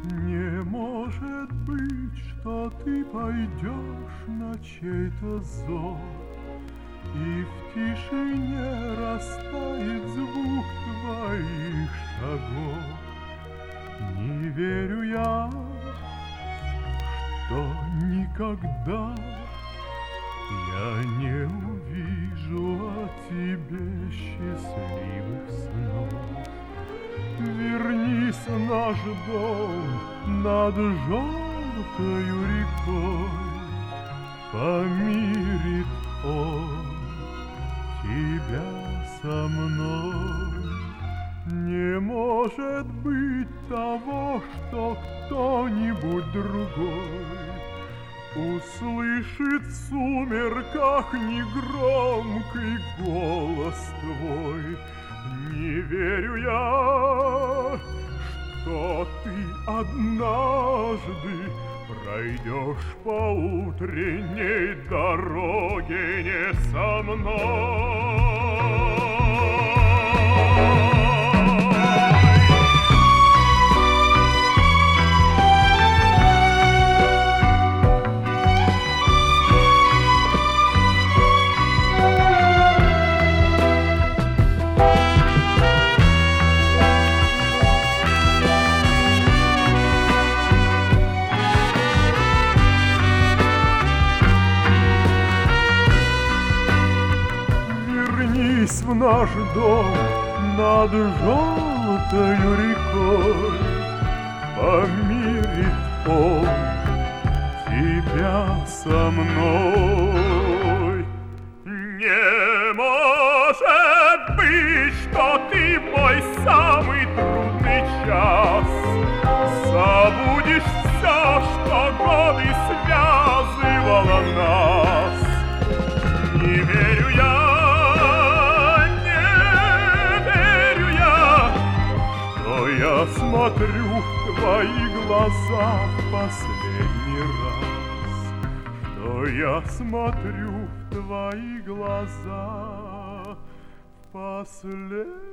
Не может быть, что ты пойдешь на чей-то зов, и в тишине растает звук твоих шагов. Не верю я, что никогда я не увижу от тебе счастливых снов. Вернись в наш дом над желтою рекой, помирит он тебя со мной. Не может быть того, что кто-нибудь другой услышит в сумерках негромкий голос твой. Не верю я, что ты однажды пройдешь по утренней дороге не со мной. Вернись в наш дом над желтою рекой, помирит он тебя со мной. Не может быть, что ты мой самый трудный час забудешь все, что годы связывало нас. Не верю я, я смотрю в твои глаза в последний раз, что я смотрю в твои глаза в последний раз.